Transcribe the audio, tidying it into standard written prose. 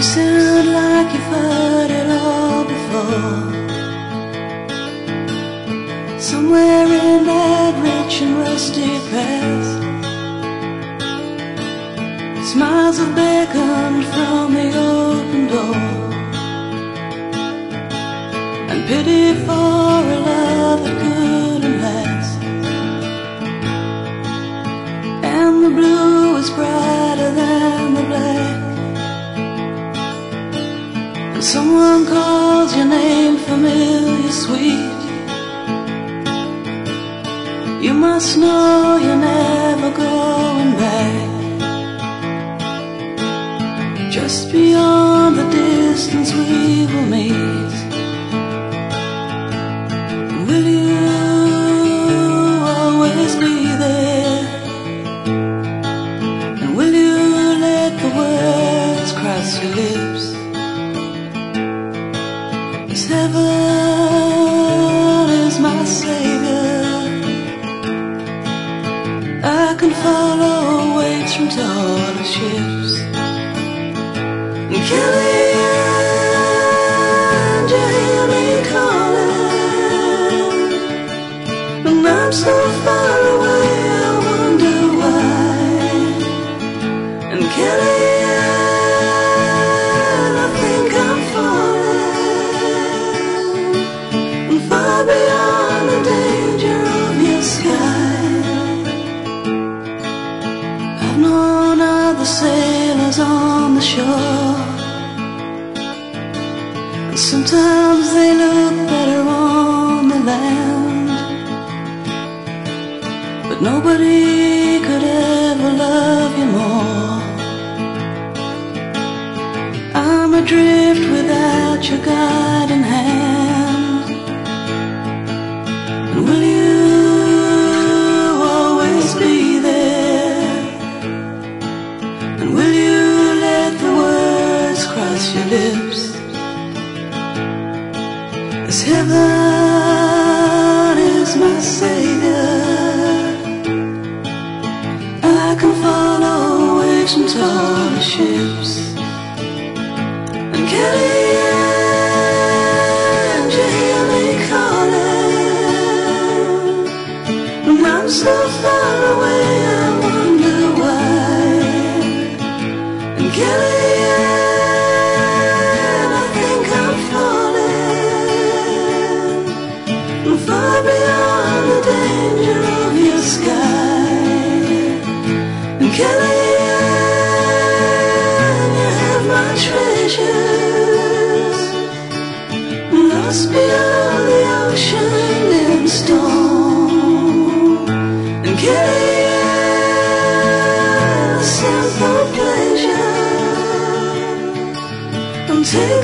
You sound like you've heard it all before. Somewhere in that rich and rusty past, smiles have beckoned from the open door, and pity for a love that couldn't last. And the blue is brighter than the black, and someone calls your name familiar, sweet. You must know you're never going back. Just beyond the distance we will meet. Will you always be there? And will you let the words cross your lips? 'Cause heaven is my savior. I can follow waves from taller ships. And Kellyanne, you hear me calling, and I'm so far away, I wonder why. And Kellyanne, I think I'm falling, and far beyond the danger of your sky. I've known other sailors on the shore, and sometimes they look better on the land, but nobody could ever love you more. I'm adrift without your guiding hand. And will you always be there? And will you let the words cross your lips? 'Cause heaven is my savior. I can follow waves from taller ships. And Kellyanne, you hear me calling, and I'm so far away, I wonder why. And Kellyanne, I think I'm falling, and far beyond the danger of your sky. And Kellyanne, you have my treasures, lost beyond the ocean in storm. And Kellyanne, a simple pleasure, I'm taking